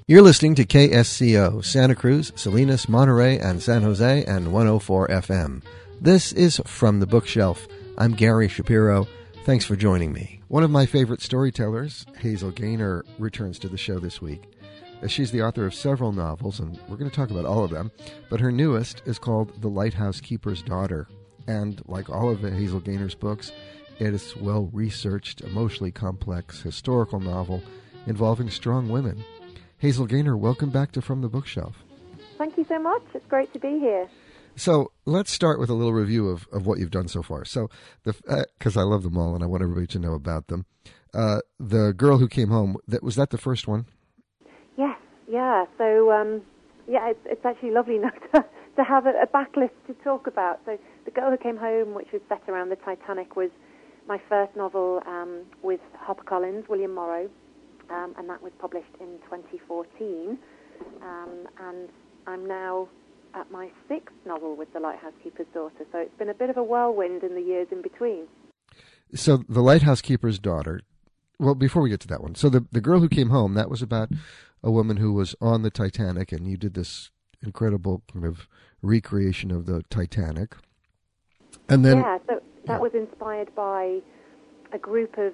You're listening to KSCO, Santa Cruz, Salinas, Monterey, and San Jose, and 104 FM. This is From the Bookshelf. I'm Gary Shapiro. Thanks for joining me. One of my favorite storytellers, Hazel Gaynor, returns to the show this week. She's the author of several novels, and we're going to talk about all of them, but her newest is called The Lighthouse Keeper's Daughter. And like all of Hazel Gaynor's books, it is a well-researched, emotionally complex historical novel involving strong women. Hazel Gaynor, welcome back to From the Bookshelf. Thank you so much. It's great to be here. So let's start with a little review of what you've done so far. So, because I love them all and I want everybody to know about them. The Girl Who Came Home, was that the first one? Yes, yeah. So, it's actually lovely now to have a backlist to talk about. So The Girl Who Came Home, which was set around the Titanic, was my first novel with HarperCollins, William Morrow. And that was published in 2014. And I'm now at my sixth novel with The Lighthouse Keeper's Daughter. So it's been a bit of a whirlwind in the years in between. So The Lighthouse Keeper's Daughter, well, before we get to that one, so the Girl Who Came Home, that was about a woman who was on the Titanic, and you did this incredible kind of recreation of the Titanic. And then, so that was inspired by a group of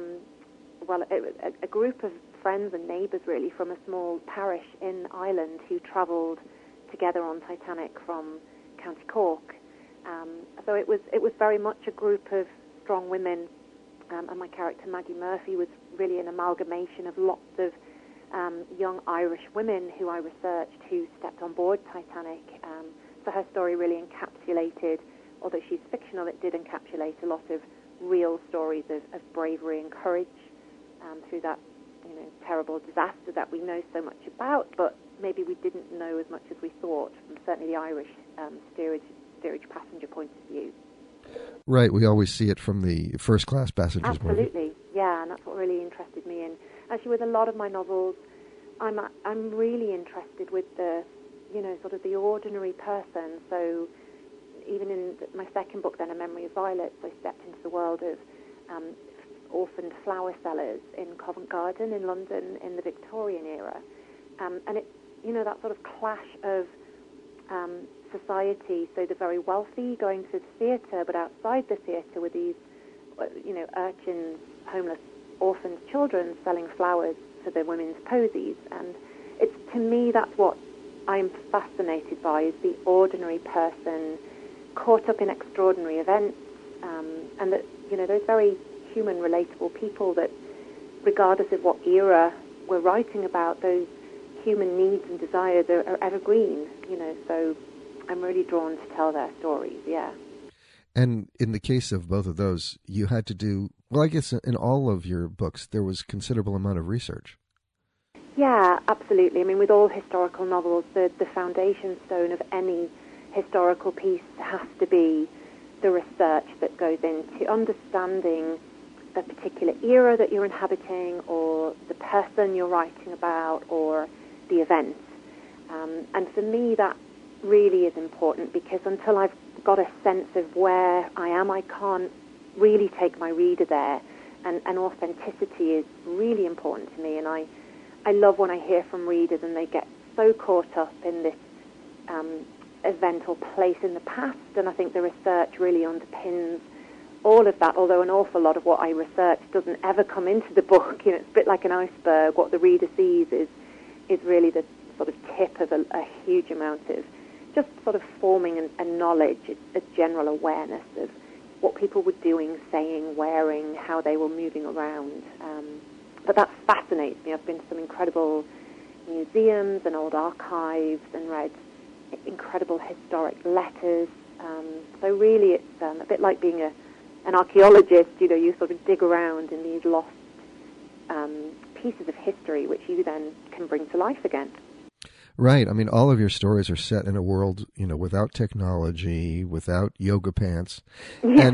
a group of friends and neighbours, really, from a small parish in Ireland who travelled together on Titanic from County Cork. So it was very much a group of strong women, and my character Maggie Murphy was really an amalgamation of lots of young Irish women who I researched who stepped on board Titanic. So her story really encapsulated, although she's fictional, it did encapsulate a lot of real stories of bravery and courage through that, terrible disaster that we know so much about, but maybe we didn't know as much as we thought, from certainly the Irish steerage passenger point of view. Right, we always see it from the first-class passengers. Absolutely, yeah, and that's what really interested me. And actually, with a lot of my novels, I'm really interested with the, sort of the ordinary person. So even in my second book, then, A Memory of Violets, I stepped into the world of orphaned flower sellers in Covent Garden in London in the Victorian era. And it's, that sort of clash of society, so the very wealthy going to the theatre, but outside the theatre with these, urchins, homeless, orphaned children selling flowers for the women's posies. And it's, to me, that's what I'm fascinated by, is the ordinary person caught up in extraordinary events, and that, those very human, relatable people that, regardless of what era we're writing about, those human needs and desires are evergreen, so I'm really drawn to tell their stories, yeah. And in the case of both of those, you had to do, well, I guess in all of your books, there was considerable amount of research. Yeah, absolutely. I mean, with all historical novels, the foundation stone of any historical piece has to be the research that goes into understanding the particular era that you're inhabiting, or the person you're writing about, or the events. And for me, that really is important, because until I've got a sense of where I am, I can't really take my reader there. And authenticity is really important to me. And I love when I hear from readers and they get so caught up in this event or place in the past. And I think the research really underpins all of that, although an awful lot of what I research doesn't ever come into the book. It's a bit like an iceberg. What the reader sees is really the sort of tip of a huge amount of just sort of forming a knowledge, a general awareness of what people were doing, saying, wearing, how they were moving around. But that fascinates me. I've been to some incredible museums and old archives and read incredible historic letters. So really it's a bit like being an archaeologist. You sort of dig around in these lost pieces of history, which you then can bring to life again. Right. I mean, all of your stories are set in a world, without technology, without yoga pants. Yeah.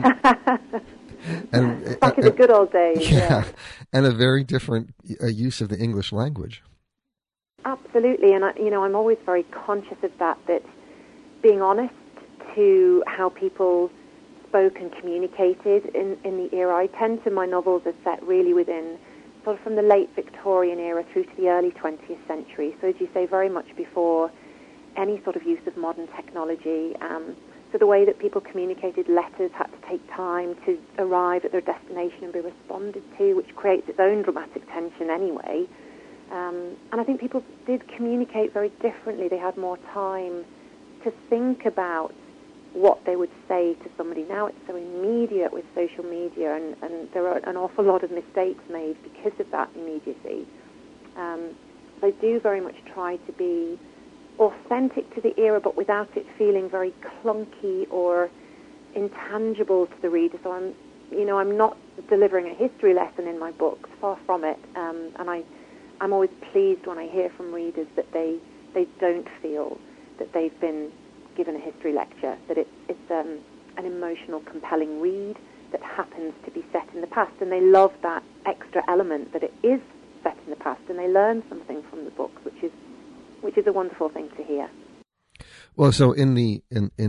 And back in the good old days. Yeah. And a very different use of the English language. Absolutely. And, I'm always very conscious of that being honest to how people spoke and communicated in the era. I tend to, my novels are set really within sort of from the late Victorian era through to the early 20th century. So as you say, very much before any sort of use of modern technology. So the way that people communicated letters had to take time to arrive at their destination and be responded to, which creates its own dramatic tension anyway. And I think people did communicate very differently. They had more time to think about what they would say to somebody. Now it's so immediate with social media, and there are an awful lot of mistakes made because of that immediacy. They do very much try to be authentic to the era, but without it feeling very clunky or intangible to the reader. So I'm not delivering a history lesson in my books, far from it. And I'm always pleased when I hear from readers that they don't feel that they've been given a history lecture, that it's an emotional, compelling read that happens to be set in the past, and they love that extra element that it is set in the past, and they learn something from the books, which is a wonderful thing to hear. Well, so in The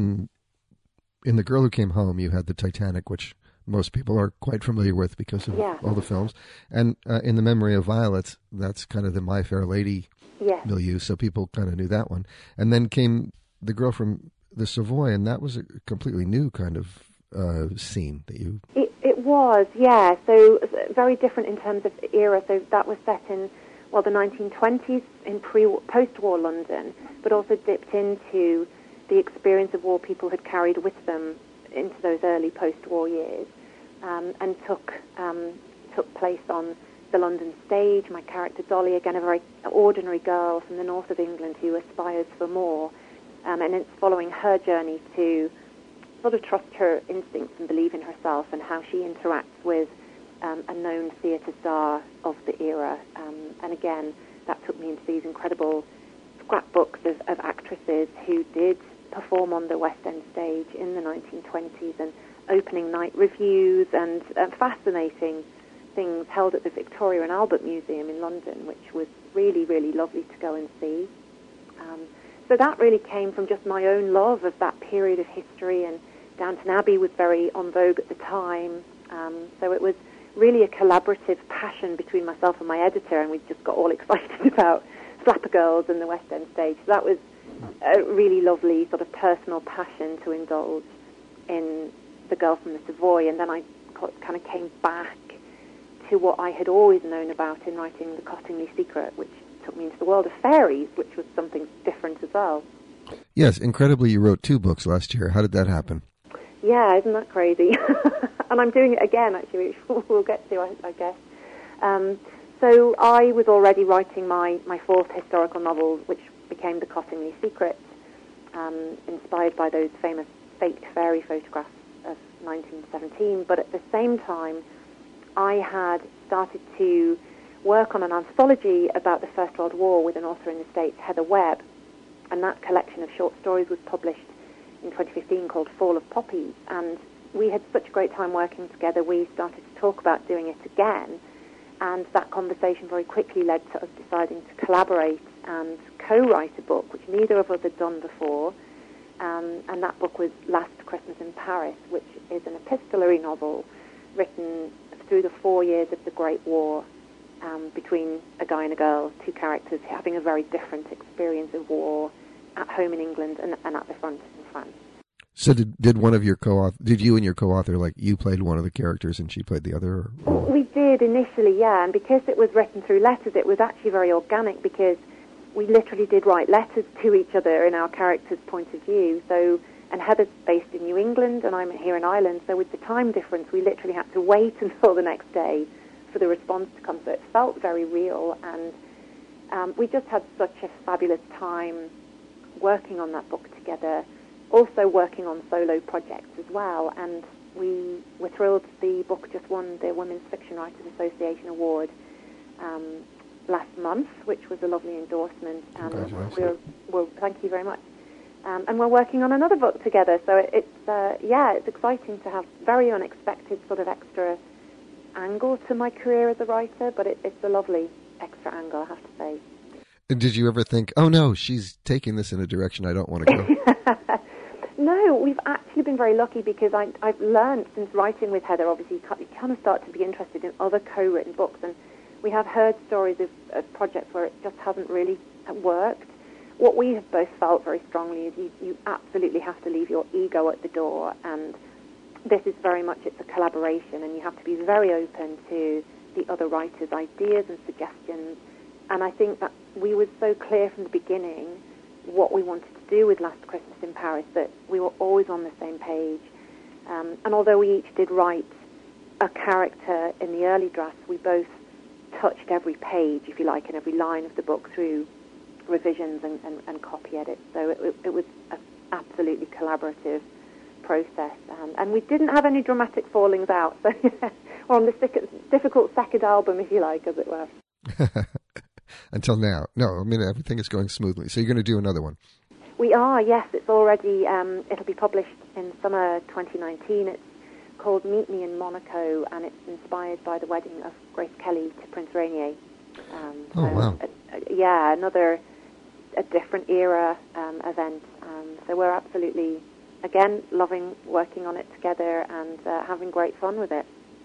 Girl Who Came Home, you had the Titanic, which most people are quite familiar with because of all the films. And in The Memory of Violets, that's kind of the My Fair Lady milieu, so people kind of knew that one. And then came The Girl from the Savoy, and that was a completely new kind of scene that you... It was, yeah. So very different in terms of era. So that was set in, well, the 1920s in post-war London, but also dipped into the experience of war people had carried with them into those early post-war years, and took place on the London stage. My character Dolly, again, a very ordinary girl from the north of England who aspires for more, and it's following her journey to sort of trust her instincts and believe in herself, and how she interacts with a known theatre star of the era. And again, that took me into these incredible scrapbooks of actresses who did perform on the West End stage in the 1920s, and opening night reviews and fascinating things held at the Victoria and Albert Museum in London, which was really, really lovely to go and see. So that really came from just my own love of that period of history, and Downton Abbey was very en vogue at the time. So it was really a collaborative passion between myself and my editor, and we just got all excited about Slapper Girls and the West End stage. So that was a really lovely sort of personal passion to indulge in The Girl from the Savoy, and then I kind of came back to what I had always known about in writing The Cottingley Secret, which took me into the world of fairies, which was something different as well. Yes, incredibly, you wrote 2 books last year. How did that happen? Yeah, isn't that crazy? And I'm doing it again, actually, which we'll get to, I guess. So I was already writing my 4th historical novel, which became The Cottingley Secret, inspired by those famous faked fairy photographs of 1917. But at the same time, I had started to work on an anthology about the First World War with an author in the States, Heather Webb, and that collection of short stories was published in 2015 called Fall of Poppies, and we had such a great time working together. We started to talk about doing it again, and that conversation very quickly led to us deciding to collaborate and co-write a book, which neither of us had done before, and that book was Last Christmas in Paris, which is an epistolary novel written through the 4 years of the Great War, between a guy and a girl, 2 characters having a very different experience of war at home in England and at the front in France. So did one of your did you and your co-author, like, you played one of the characters and she played the other? Or? We did initially, yeah, and because it was written through letters, it was actually very organic, because we literally did write letters to each other in our characters' point of view. So, and Heather's based in New England and I'm here in Ireland, so with the time difference, we literally had to wait until the next day for the response to come. So it felt very real, and we just had such a fabulous time working on that book together, also working on solo projects as well, and we were thrilled the book just won the Women's Fiction Writers Association Award last month, which was a lovely endorsement, and we're thank you very much. And we're working on another book together, so it's exciting to have very unexpected sort of extra angle to my career as a writer, but it's a lovely extra angle, I have to say. And did you ever think, oh no, she's taking this in a direction I don't want to go? No, we've actually been very lucky, because I've learned since writing with Heather, obviously you kind of start to be interested in other co-written books, and We have heard stories of projects where it just hasn't really worked. What we have both felt very strongly is you absolutely have to leave your ego at the door, and this is very much, it's a collaboration, and you have to be very open to the other writers' ideas and suggestions. And I think that we were so clear from the beginning what we wanted to do with Last Christmas in Paris, that we were always on the same page. And although we each did write a character in the early drafts, we both touched every page, if you like, and every line of the book through revisions and copy edits. So it was an absolutely collaborative process. And we didn't have any dramatic fallings out. So we're on the difficult second album, if you like, as it were. Until now. No, I mean, everything is going smoothly. So you're going to do another one? We are, yes. It's already, it'll be published in summer 2019. It's called Meet Me in Monaco, and it's inspired by the wedding of Grace Kelly to Prince Rainier. Wow. A different era event. So we're absolutely, again, loving working on it together and having great fun with it.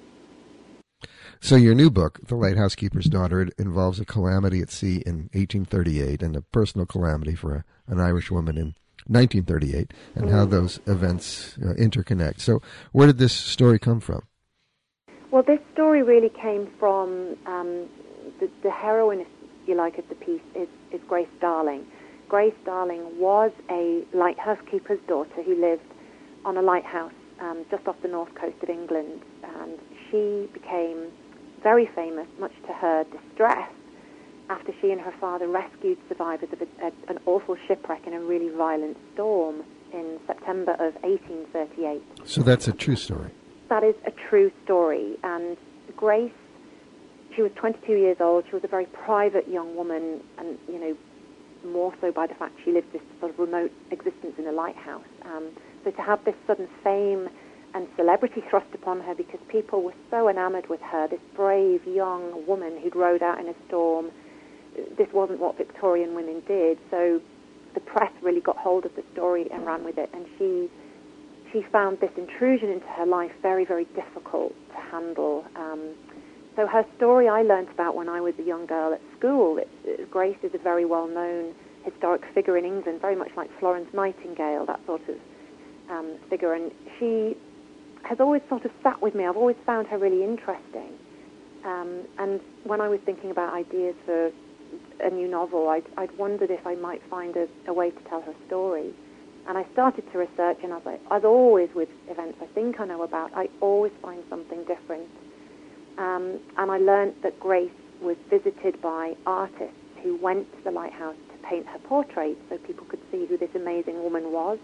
So your new book, The Lighthouse Keeper's Daughter, it involves a calamity at sea in 1838 and a personal calamity for an Irish woman in 1938, and how those events interconnect. So where did this story come from? Well, this story really came from the heroine, if you like, of the piece is Grace Darling. Grace Darling was a lighthouse keeper's daughter who lived on a lighthouse just off the north coast of England, and she became very famous, much to her distress, after she and her father rescued survivors of an awful shipwreck in a really violent storm in September of 1838. So that's a true story? That is a true story. And Grace, she was 22 years old. She was a very private young woman, and, you know, more so by the fact she lived this sort of remote existence in a lighthouse. So to have this sudden fame and celebrity thrust upon her because people were so enamored with her, this brave young woman who'd rode out in a storm. This wasn't what Victorian women did, so the press really got hold of the story and ran with it, and she found this intrusion into her life very, very difficult to handle. So her story I learnt about when I was a young girl at school. Grace is a very well-known historic figure in England, very much like Florence Nightingale, that sort of figure, and she has always sort of sat with me. I've always found her really interesting. And when I was thinking about ideas for a new novel, I'd wondered if I might find a way to tell her story. And I started to research, and as always with events I think I know about, I always find something different. And I learned that Grace was visited by artists who went to the lighthouse to paint her portrait so people could see who this amazing woman was.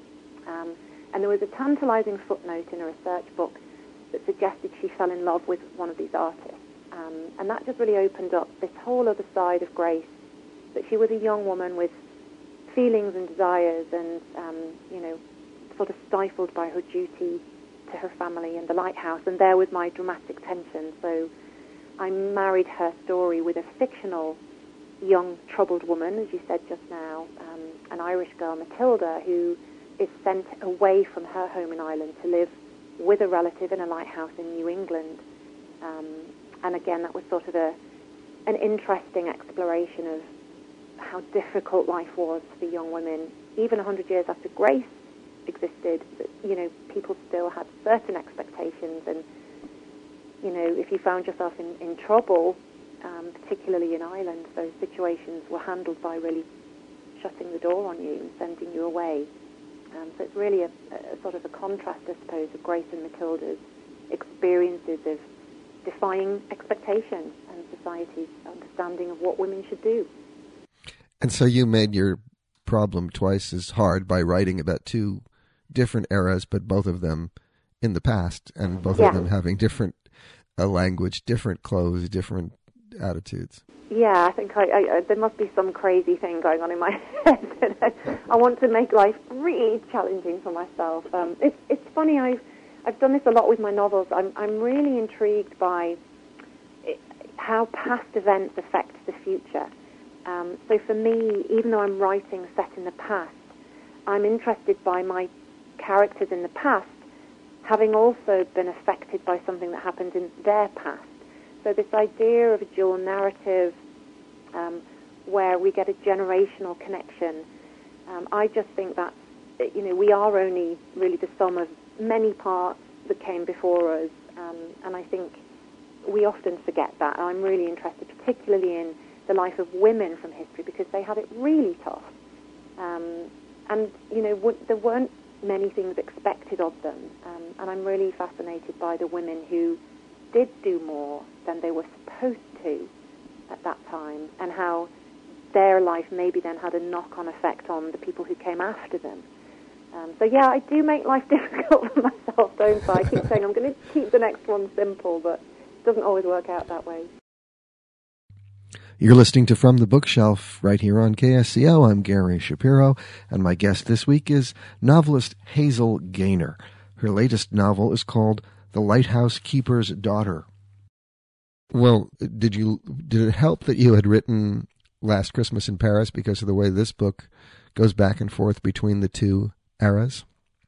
And there was a tantalizing footnote in a research book that suggested she fell in love with one of these artists. And that just really opened up this whole other side of Grace, that she was a young woman with feelings and desires and, sort of stifled by her duty to her family and the lighthouse. And there was my dramatic tension. So I married her story with a fictional young troubled woman, as you said just now, an Irish girl, Matilda, who is sent away from her home in Ireland to live with a relative in a lighthouse in New England. And again, that was sort of an interesting exploration of how difficult life was for young women. Even 100 years after Grace existed, people still had certain expectations. And, if you found yourself in trouble, particularly in Ireland, those situations were handled by really shutting the door on you and sending you away. So it's really a sort of a contrast, I suppose, of Grace and Matilda's experiences of defying expectations and society's understanding of what women should do. And so you made your problem twice as hard by writing about two different eras, but both of them in the past, and both of them having different language, different clothes, different attitudes. Yeah, I think there must be some crazy thing going on in my head. I want to make life really challenging for myself. It's funny, I've done this a lot with my novels. I'm really intrigued by how past events affect the future. So for me, even though I'm writing set in the past, I'm interested by my characters in the past having also been affected by something that happened in their past. So this idea of a dual narrative where we get a generational connection, I just think that, we are only really the sum of many parts that came before us, and I think we often forget that. I'm really interested particularly in the life of women from history because they had it really tough. And, there weren't many things expected of them. And I'm really fascinated by the women who did do more than they were supposed to at that time, and how their life maybe then had a knock-on effect on the people who came after them. So, yeah, I do make life difficult for myself, don't I? I keep saying I'm going to keep the next one simple, but it doesn't always work out that way. You're listening to From the Bookshelf right here on KSCO. I'm Gary Shapiro, and my guest this week is novelist Hazel Gaynor. Her latest novel is called The Lighthouse Keeper's Daughter. Well, did it help that you had written Last Christmas in Paris because of the way this book goes back and forth between the two eras?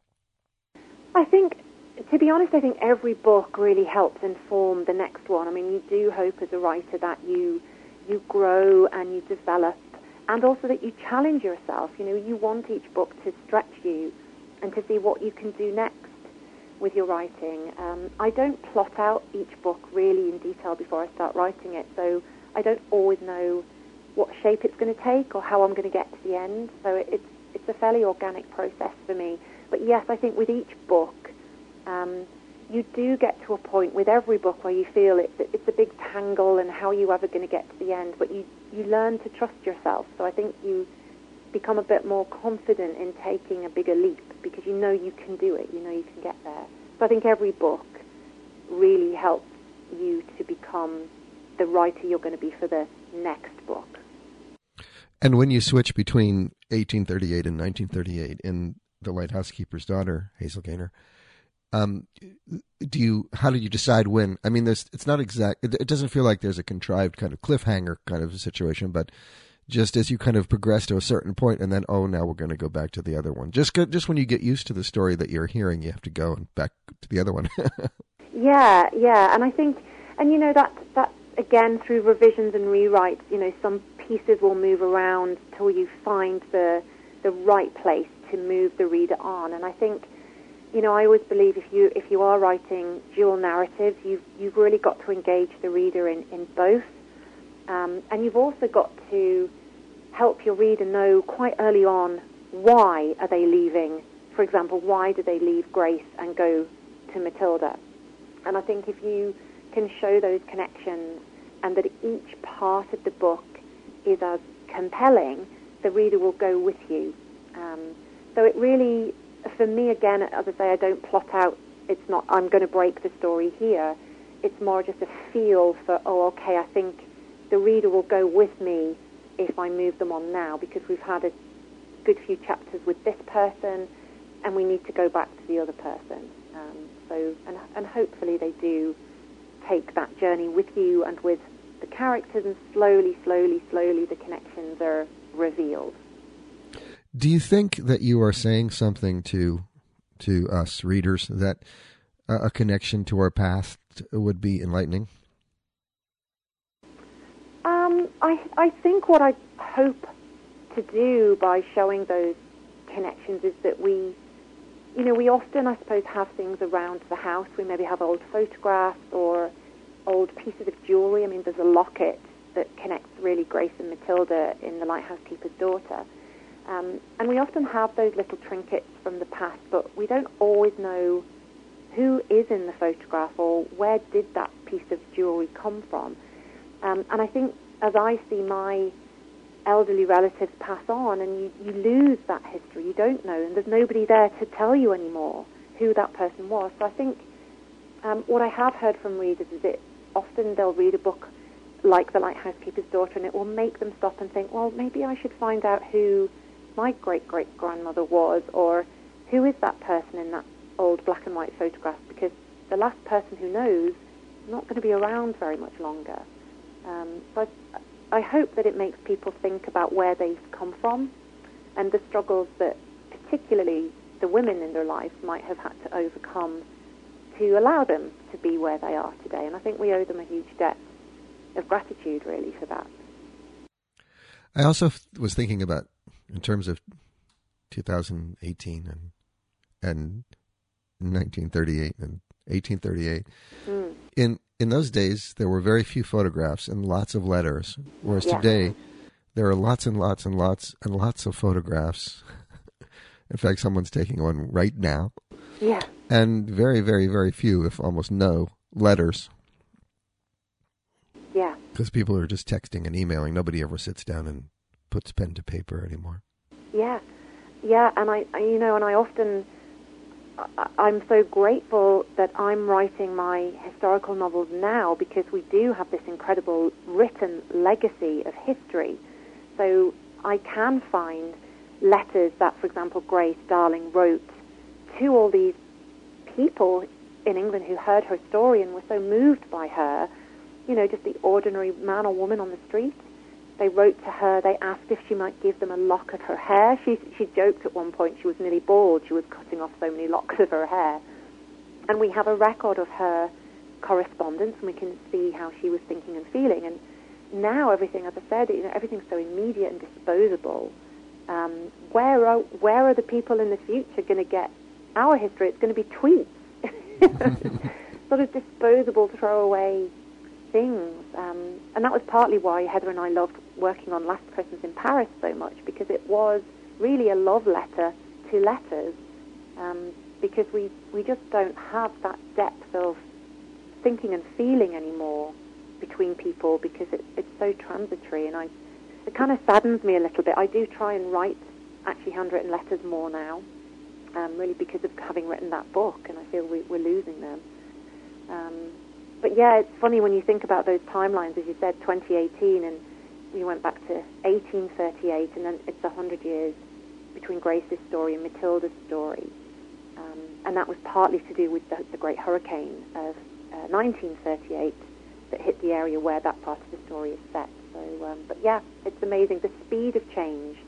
I think, to be honest, I think every book really helps inform the next one. I mean, you do hope as a writer that you grow and you develop, and also that you challenge yourself. You want each book to stretch you and to see what you can do next with your writing. I don't plot out each book really in detail before I start writing it, so I don't always know what shape it's going to take or how I'm going to get to the end. So it's a fairly organic process for me. But yes, I think with each book, you do get to a point with every book where you feel it's a big tangle and how are you ever going to get to the end, but you learn to trust yourself. So I think you become a bit more confident in taking a bigger leap because you know you can do it, you know you can get there. So I think every book really helps you to become the writer you're going to be for the next book. And when you switch between 1838 and 1938 in The Lighthouse Keeper's Daughter, Hazel Gaynor, how did you decide when? I mean, it's not exact. It doesn't feel like there's a contrived kind of cliffhanger kind of a situation, but just as you kind of progress to a certain point, and then now we're going to go back to the other one. Just when you get used to the story that you're hearing, you have to go and back to the other one. Yeah, and I think, and that again through revisions and rewrites, some pieces will move around till you find the right place to move the reader on, and I think. I always believe if you are writing dual narratives, you've really got to engage the reader in both, and you've also got to help your reader know quite early on why are they leaving. For example, why do they leave Grace and go to Matilda? And I think if you can show those connections and that each part of the book is as compelling, the reader will go with you. So it really. For me, again, as I say, I don't plot out. It's not, I'm going to break the story here. It's more just a feel for, okay, I think the reader will go with me if I move them on now because we've had a good few chapters with this person and we need to go back to the other person. And hopefully they do take that journey with you and with the characters, and slowly the connections are revealed. Do you think that you are saying something to us readers that a connection to our past would be enlightening? I think what I hope to do by showing those connections is that we often, I suppose, have things around the house. We maybe have old photographs or old pieces of jewelry. I mean, there's a locket that connects really Grace and Matilda in The Lighthouse Keeper's Daughter. And we often have those little trinkets from the past, but we don't always know who is in the photograph or where did that piece of jewelry come from. And I think as I see my elderly relatives pass on and you lose that history, you don't know, and there's nobody there to tell you anymore who that person was. So I think what I have heard from readers is that often they'll read a book like The Lighthouse Keeper's Daughter and it will make them stop and think, well, maybe I should find out who my great-great-grandmother was, or who is that person in that old black and white photograph, because the last person who knows is not going to be around very much longer. So I hope that it makes people think about where they've come from and the struggles that particularly the women in their lives might have had to overcome to allow them to be where they are today. And I think we owe them a huge debt of gratitude, really, for that. I also was thinking about, in terms of 2018 and 1938 and 1838. In those days, there were very few photographs and lots of letters, whereas today there are lots and lots and lots and lots of photographs. In fact, someone's taking one right now. Yeah. And very, very, very few, if almost no, letters. Yeah. Because people are just texting and emailing. Nobody ever sits down and puts pen to paper anymore. Yeah. Yeah, and I'm so grateful that I'm writing my historical novels now, because we do have this incredible written legacy of history. So I can find letters that, for example, Grace Darling wrote to all these people in England who heard her story and were so moved by her, just the ordinary man or woman on the street. They wrote to her, they asked if she might give them a lock of her hair. She joked at one point she was nearly bald. She was cutting off so many locks of her hair. And we have a record of her correspondence, and we can see how she was thinking and feeling. And now everything, as I said, everything's so immediate and disposable. Where are the people in the future going to get our history? It's going to be tweets. Sort of disposable, throwaway things. And that was partly why Heather and I loved working on Last Christmas in Paris so much, because it was really a love letter to letters, because we just don't have that depth of thinking and feeling anymore between people, because it's so transitory. And it kind of saddens me a little bit. I do try and write actually handwritten letters more now, really because of having written that book, and I feel we're losing them. But yeah, it's funny when you think about those timelines, as you said, 2018, and you went back to 1838, and then it's 100 years between Grace's story and Matilda's story. And that was partly to do with the great hurricane of 1938 that hit the area where that part of the story is set. So, but yeah, it's amazing. The speed of change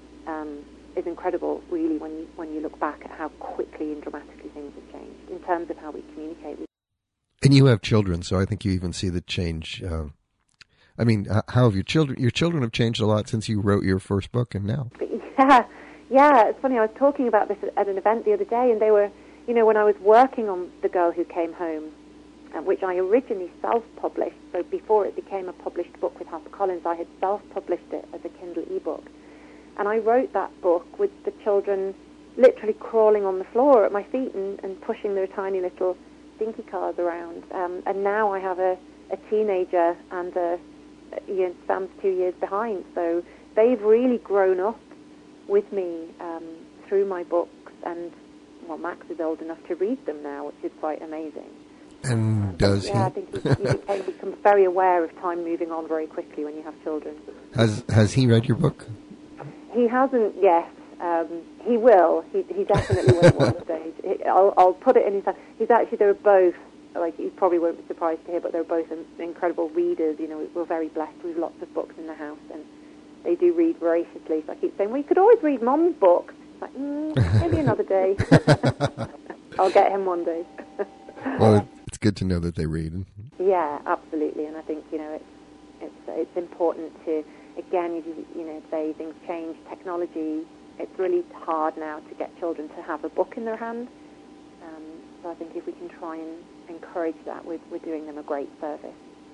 is incredible, really, when you look back at how quickly and dramatically things have changed in terms of how we communicate with. And you have children, so I think you even see the change. How have your children have changed a lot since you wrote your first book and now? Yeah, it's funny. I was talking about this at an event the other day, and they were, when I was working on The Girl Who Came Home, which I originally self-published, so before it became a published book with HarperCollins, I had self-published it as a Kindle ebook. And I wrote that book with the children literally crawling on the floor at my feet and pushing their tiny little dinky cars around. And now I have a teenager, and Sam's 2 years behind. So they've really grown up with me through my books. And, Max is old enough to read them now, which is quite amazing. And does he? Yeah, I think you become very aware of time moving on very quickly when you have children. Has he read your book? He hasn't yet. He will. He definitely will at one stage. I'll put it in his hand. They're both, you probably won't be surprised to hear, but they're both incredible readers. We're very blessed with lots of books in the house, and they do read voraciously. So I keep saying, well, you could always read Mom's books. It's like, maybe another day. I'll get him one day. Well, it's good to know that they read. Yeah, absolutely. And I think, it's important to, again, you say things change, technology. It's really hard now to get children to have a book in their hand. So I think if we can try and encourage that, we're doing them a great service.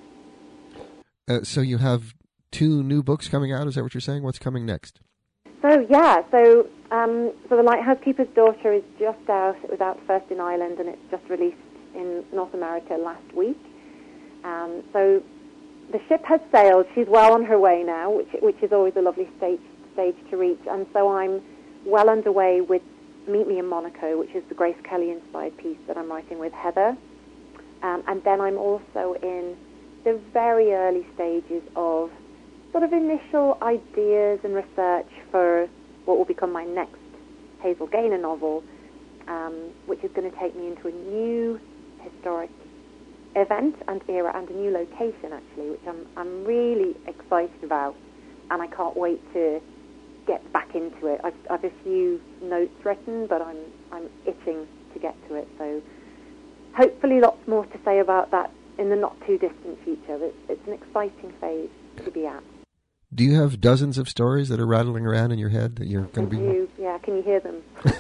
So you have 2 new books coming out, is that what you're saying? What's coming next? So The Lighthouse Keeper's Daughter is just out. It was out first in Ireland, and it's just released in North America last week. So the ship has sailed. She's well on her way now, which is always a lovely stage to reach. And so I'm well underway with Meet Me in Monaco, which is the Grace Kelly-inspired piece that I'm writing with Heather. And then I'm also in the very early stages of sort of initial ideas and research for what will become my next Hazel Gaynor novel, which is going to take me into a new historic event and era and a new location, actually, which I'm really excited about, and I can't wait to get back into it. I've a few notes written, but I'm itching to get to it. So hopefully lots more to say about that in the not too distant future. It's an exciting phase to be at. Do you have dozens of stories that are rattling around in your head that you're going to be? I do. Yeah, can you hear them?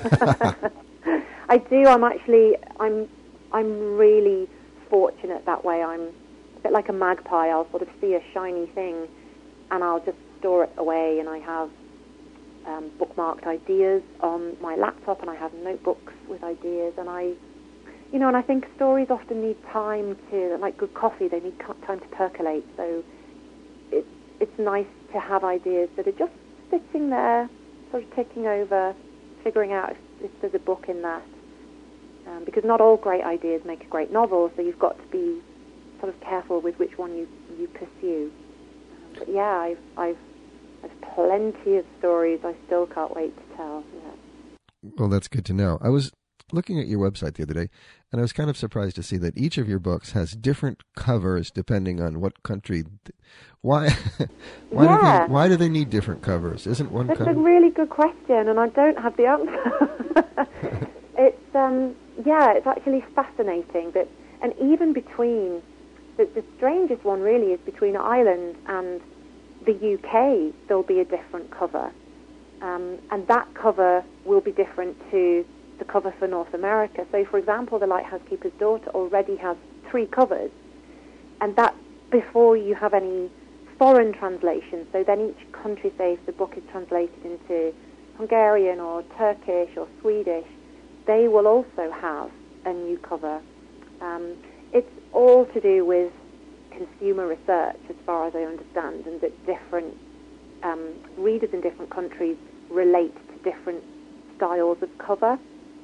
I do. I'm really fortunate that way. I'm a bit like a magpie. I'll sort of see a shiny thing, and I'll just store it away. And I have bookmarked ideas on my laptop, and I have notebooks with ideas. And I think stories often need time to, like good coffee, they need time to percolate. So it's nice to have ideas that are just sitting there, sort of ticking over, figuring out if there's a book in that. Because not all great ideas make a great novel, so you've got to be sort of careful with which one you pursue. But yeah, I've plenty of stories I still can't wait to tell. Yeah. Well, that's good to know. I was looking at your website the other day, and I was kind of surprised to see that each of your books has different covers depending on what country. Why? Why do they need different covers? Isn't one That's cover? a really good question, and I don't have the answer. It's actually fascinating that, and even between the strangest one really is between Ireland and the UK. There'll be a different cover, and that cover will be different to the cover for North America. So, for example, The Lighthouse Keeper's Daughter already has 3 covers, and that's before you have any foreign translation. So then each country, say if the book is translated into Hungarian or Turkish or Swedish, they will also have a new cover. It's all to do with consumer research, as far as I understand, and that different readers in different countries relate to different styles of cover.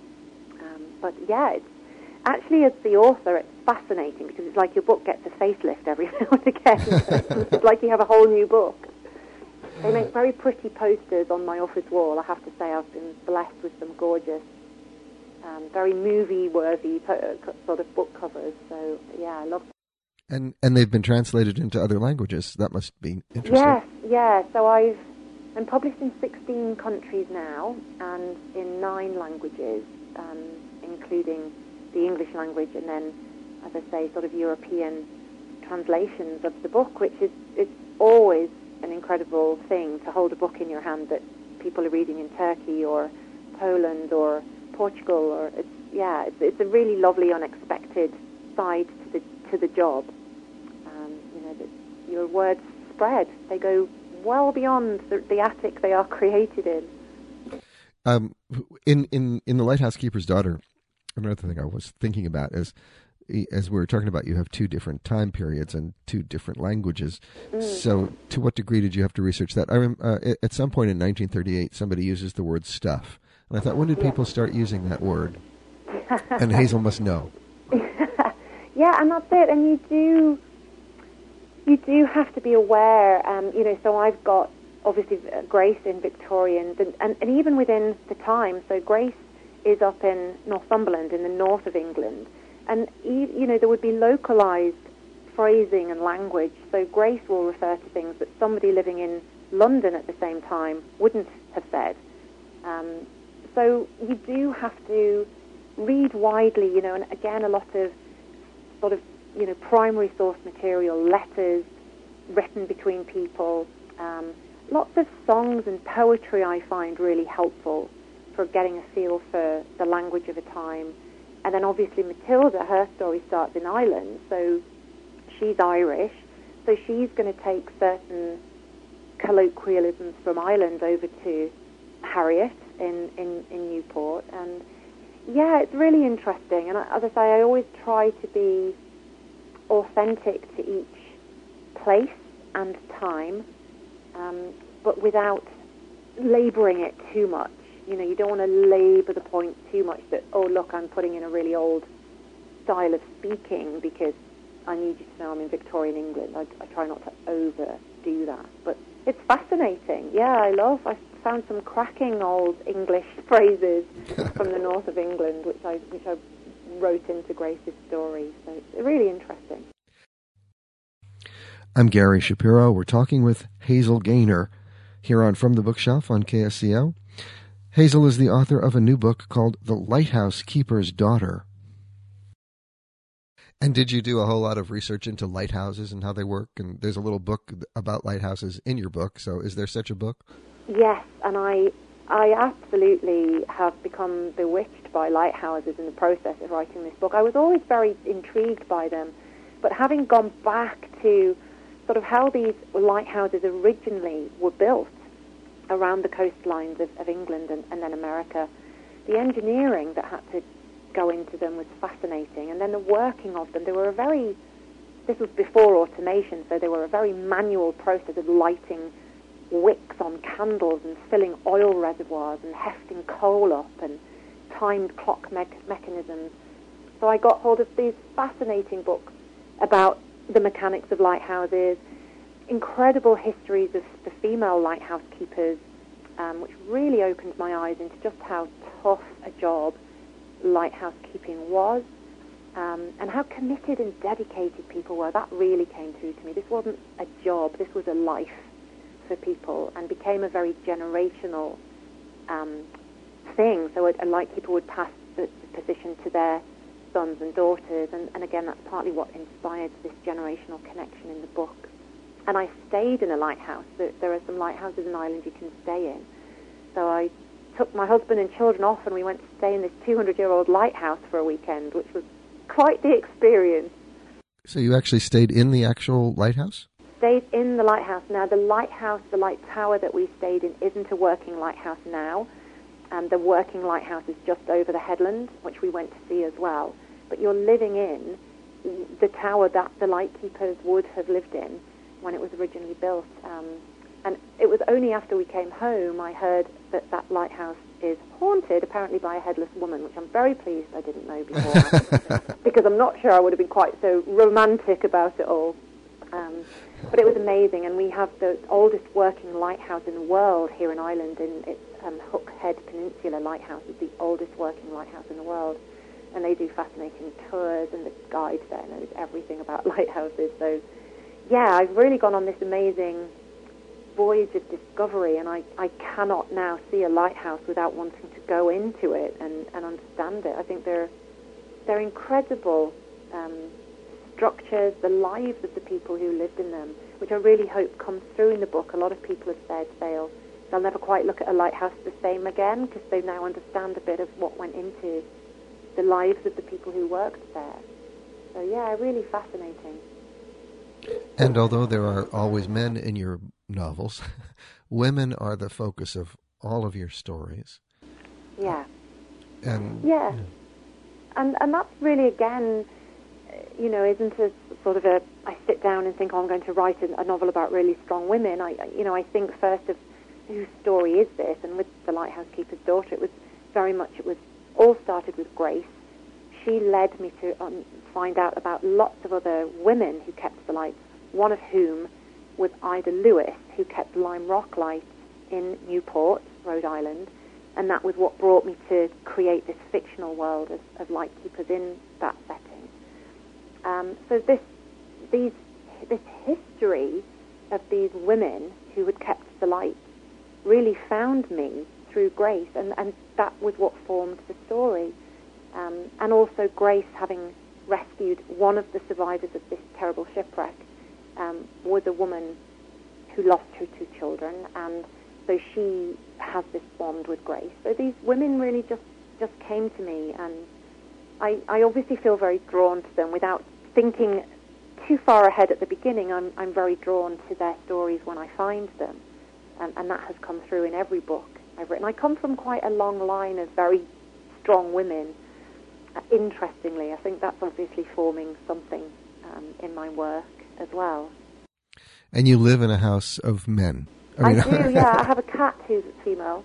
But yeah, it's actually, as the author, it's fascinating because it's like your book gets a facelift every now and again. It's like you have a whole new book. They make very pretty posters on my office wall. I have to say I've been blessed with some gorgeous, very movie-worthy sort of book covers. So yeah, I love them. And they've been translated into other languages. That must be interesting. Yes, yeah. So I'm published in 16 countries now and in 9 languages, including the English language, and then, as I say, sort of European translations of the book, which is it's always an incredible thing to hold a book in your hand that people are reading in Turkey or Poland or Portugal, or it's a really lovely, unexpected side to the job. That your words spread; they go well beyond the attic they are created in. In The Lighthouse Keeper's Daughter, another thing I was thinking about is, as we were talking about, you have 2 different time periods and 2 different languages. So to what degree did you have to research that? At some point in 1938, somebody uses the word stuff. And I thought, when did people start using that word? And Hazel must know. Yeah, and that's it. And you do have to be aware. So I've got, obviously, Grace in Victorian, and even within the time. So Grace is up in Northumberland, in the north of England. And, there would be localized phrasing and language. So Grace will refer to things that somebody living in London at the same time wouldn't have said. So you do have to read widely, and again, a lot of sort of, primary source material, letters written between people. Lots of songs and poetry I find really helpful for getting a feel for the language of a time. And then obviously Matilda, her story starts in Ireland, so she's Irish, so she's going to take certain colloquialisms from Ireland over to Harriet in Newport. And yeah, it's really interesting. And as I say, I always try to be authentic to each place and time, but without labouring it too much. You don't want to labour the point too much that, oh, look, I'm putting in a really old style of speaking because I need you to know I'm in Victorian England. I try not to overdo that. But it's fascinating. Yeah, I found some cracking old English phrases from the north of England, which I wrote into Grace's story. So it's really interesting. I'm Gary Shapiro. We're talking with Hazel Gaynor here on From the Bookshelf on KSCO. Hazel is the author of a new book called The Lighthouse Keeper's Daughter. And did you do a whole lot of research into lighthouses and how they work? And there's a little book about lighthouses in your book. So is there such a book? Yes, and I absolutely have become bewitched by lighthouses in the process of writing this book. I was always very intrigued by them, but having gone back to sort of how these lighthouses originally were built around the coastlines of England and then America, the engineering that had to go into them was fascinating, and then the working of them. This was before automation, so they were a very manual process of lighting wicks on candles and filling oil reservoirs and hefting coal up and timed clock mechanisms. So I got hold of these fascinating books about the mechanics of lighthouses, incredible histories of the female lighthouse keepers, which really opened my eyes into just how tough a job lighthouse keeping was, and how committed and dedicated people were. That really came through to me. This wasn't a job, this was a life for people, and became a very generational thing. So a lightkeeper would pass the position to their sons and daughters, and again, that's partly what inspired this generational connection in the book. And I stayed in a lighthouse. There are some lighthouses in Ireland you can stay in. So I took my husband and children off, and we went to stay in this 200-year-old lighthouse for a weekend, which was quite the experience. So you actually stayed in the actual lighthouse? Stayed in the lighthouse. Now, the light tower that we stayed in isn't a working lighthouse now. The working lighthouse is just over the headland, which we went to see as well. But you're living in the tower that the lightkeepers would have lived in when it was originally built. And it was only after we came home I heard that lighthouse is haunted, apparently by a headless woman, which I'm very pleased I didn't know before, because I'm not sure I would have been quite so romantic about it all. But it was amazing, and we have the oldest working lighthouse in the world here in Ireland. It's Hook Head Peninsula Lighthouse is the oldest working lighthouse in the world, and they do fascinating tours, and the guide there knows everything about lighthouses. So, yeah, I've really gone on this amazing voyage of discovery, and I cannot now see a lighthouse without wanting to go into it and understand it. I think they're incredible structures, the lives of the people who lived in them, which I really hope comes through in the book. A lot of people have said they'll never quite look at a lighthouse the same again, because they now understand a bit of what went into the lives of the people who worked there. So yeah, really fascinating. And although there are always men in your novels, women are the focus of all of your stories. Yeah. And yeah. And that's really, again, isn't a sort of I sit down and think, I'm going to write a novel about really strong women. I think first of whose story is this? And with The Lighthouse Keeper's Daughter, it was all started with Grace. She led me to find out about lots of other women who kept the lights, one of whom was Ida Lewis, who kept Lime Rock lights in Newport, Rhode Island, and that was what brought me to create this fictional world of lightkeepers in that setting. So this history of these women who had kept the lights really found me through Grace, and that was what formed the story. And also Grace, having rescued one of the survivors of this terrible shipwreck, was a woman who lost her two children, and so she has this bond with Grace. So these women really just came to me, and I obviously feel very drawn to them without thinking too far ahead at the beginning. I'm very drawn to their stories when I find them, and that has come through in every book I've written. I come from quite a long line of very strong women. Interestingly, I think that's obviously forming something in my work as well. And you live in a house of men. I do, yeah. I have a cat who's female.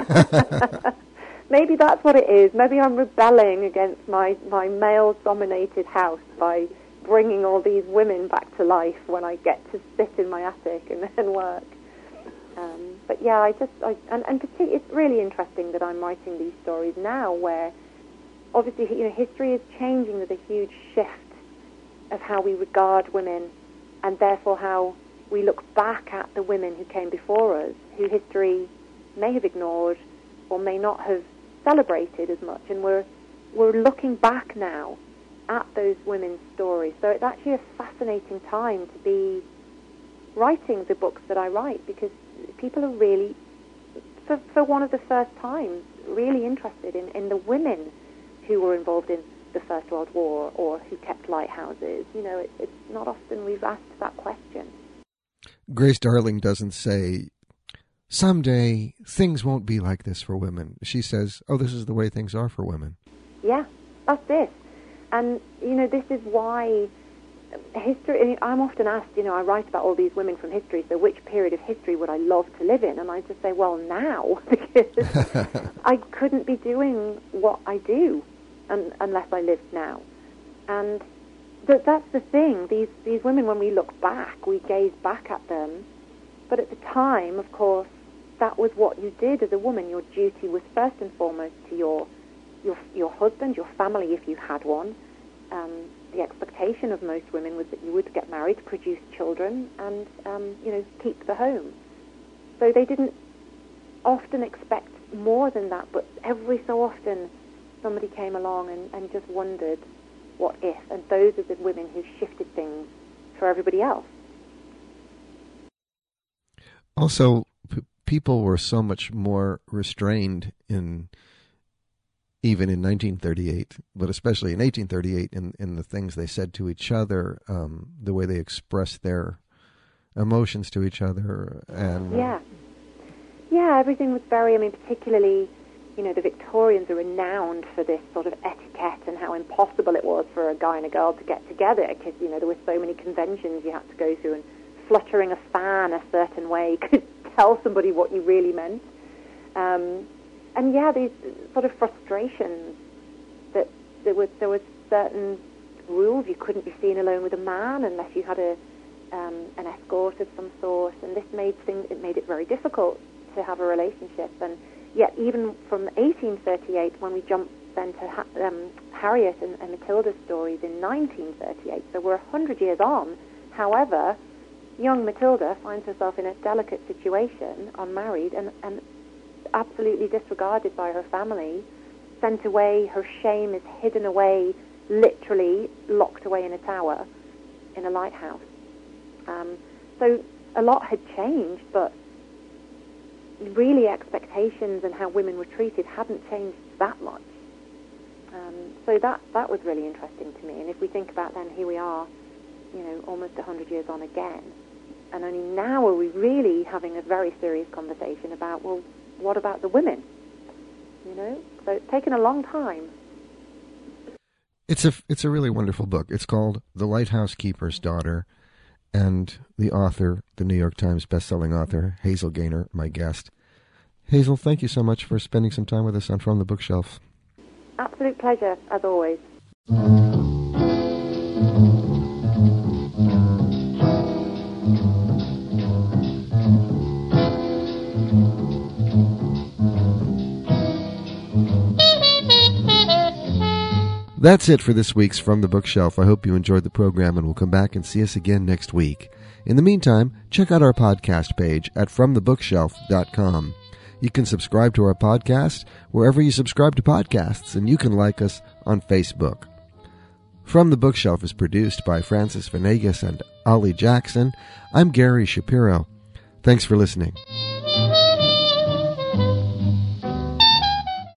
Maybe that's what it is. Maybe I'm rebelling against my male-dominated house by bringing all these women back to life when I get to sit in my attic and work. But yeah, it's really interesting that I'm writing these stories now, where obviously history is changing. There's a huge shift of how we regard women, and therefore how we look back at the women who came before us, who history may have ignored or may not have celebrated as much. And we're looking back now at those women's stories. So it's actually a fascinating time to be writing the books that I write, because people are really, for one of the first times, really interested in the women who were involved in the First World War or who kept lighthouses. You know, it's not often we've asked that question. Grace Darling doesn't say, someday things won't be like this for women. She says, oh, this is the way things are for women. Yeah, that's it. And, you know, this is why history, I'm often asked, you know, I write about all these women from history, so which period of history would I love to live in? And I just say, well, now, because I couldn't be doing what I do unless I lived now. And that's the thing. These women, when we look back, we gaze back at them. But at the time, of course, that was what you did as a woman. Your duty was first and foremost to your husband, your family, if you had one. The expectation of most women was that you would get married, produce children, and you know, keep the home. So they didn't often expect more than that. But every so often, somebody came along and just wondered, what if? And those are the women who shifted things for everybody else. Also, people were so much more restrained even in 1938, but especially in 1838, in the things they said to each other, the way they expressed their emotions to each other. And yeah, everything was very, I mean, particularly, you know, the Victorians are renowned for this sort of etiquette and how impossible it was for a guy and a girl to get together, because, you know, there were so many conventions you had to go through, and fluttering a fan a certain way could tell somebody what you really meant. And yeah, these sort of frustrations that there were certain rules. You couldn't be seen alone with a man unless you had an escort of some sort, and this made it very difficult to have a relationship. And yet, even from 1838, when we jump then to Harriet and Matilda's stories in 1938, so we're 100 years on. However, young Matilda finds herself in a delicate situation, unmarried, and absolutely disregarded by her family, sent away. Her shame is hidden away, literally locked away in a tower, in a lighthouse. So a lot had changed, but really expectations and how women were treated hadn't changed that much. So that was really interesting to me. And if we think about then, here we are, you know, almost 100 years on again, and only now are we really having a very serious conversation about, well, what about the women? You know, so it's taken a long time. It's a really wonderful book. It's called The Lighthouse Keeper's Daughter, and the author, the New York Times bestselling author, Hazel Gaynor, my guest. Hazel, thank you so much for spending some time with us on From the Bookshelf. Absolute pleasure, as always. That's it for this week's From the Bookshelf. I hope you enjoyed the program and will come back and see us again next week. In the meantime, check out our podcast page at FromTheBookshelf.com. You can subscribe to our podcast wherever you subscribe to podcasts, and you can like us on Facebook. From the Bookshelf is produced by Francis Venegas and Ollie Jackson. I'm Gary Shapiro. Thanks for listening.